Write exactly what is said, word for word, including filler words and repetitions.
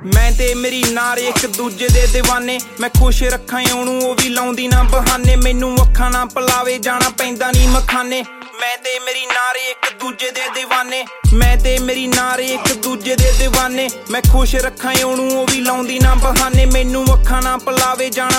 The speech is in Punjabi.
ਮੈਂ ਤੇ ਮੇਰੀ ਨਾਰੇ ਇੱਕ ਦੂਜੇ ਦੇ دیਵਾਨੇ ਮੈਂ ਖੁਸ਼ ਰੱਖਾਂ ਉਹਨੂੰ ਉਹ ਵੀ ਲਾਉਂਦੀ ਨਾ ਬਹਾਨੇ ਮੈਨੂੰ ਅੱਖਾਂ ਨਾ ਪਲਾਵੇ ਜਾਣਾ ਪੈਂਦਾ ਨਹੀਂ ਮਖਾਨੇ ਮੈਂ ਤੇ ਮੇਰੀ ਨਾਰੇ ਇੱਕ ਦੂਜੇ ਦੇ دیਵਾਨੇ ਮੈਂ ਤੇ ਮੇਰੀ ਨਾਰੇ ਇੱਕ ਦੂਜੇ ਦੇ دیਵਾਨੇ ਮੈਂ ਖੁਸ਼ ਰੱਖਾਂ ਉਹਨੂੰ ਉਹ ਵੀ ਲਾਉਂਦੀ ਨਾ ਬਹਾਨੇ ਮੈਨੂੰ ਅੱਖਾਂ ਨਾ ਪਲਾਵੇ ਜਾਣਾ